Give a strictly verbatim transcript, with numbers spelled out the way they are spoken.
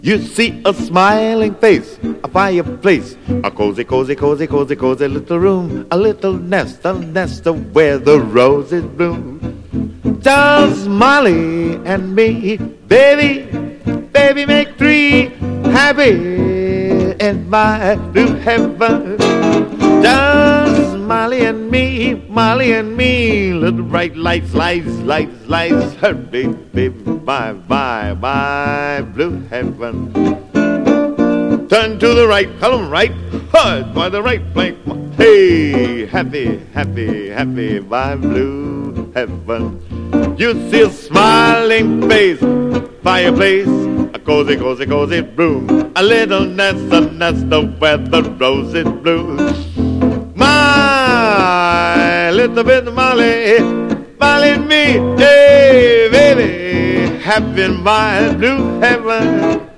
You see a smiling face, a fireplace, a cozy, cozy, cozy, cozy, cozy little room, a little nest, a nest of where the roses bloom. Just Molly and me, baby, baby, make three happy in my new heaven. Just Molly and me, Molly and me, little bright lights, lights, lights, lights, her baby, bye, bye, bye, blue heaven. Turn to the right, column right, hard by the right flank. Hey, happy, happy, happy, by blue heaven. You see a smiling face, fireplace, a cozy, cozy, cozy room, a little nest, a nest of where the roses bloom. My little bit of Molly, Molly and me, hey baby, happy in my blue heaven.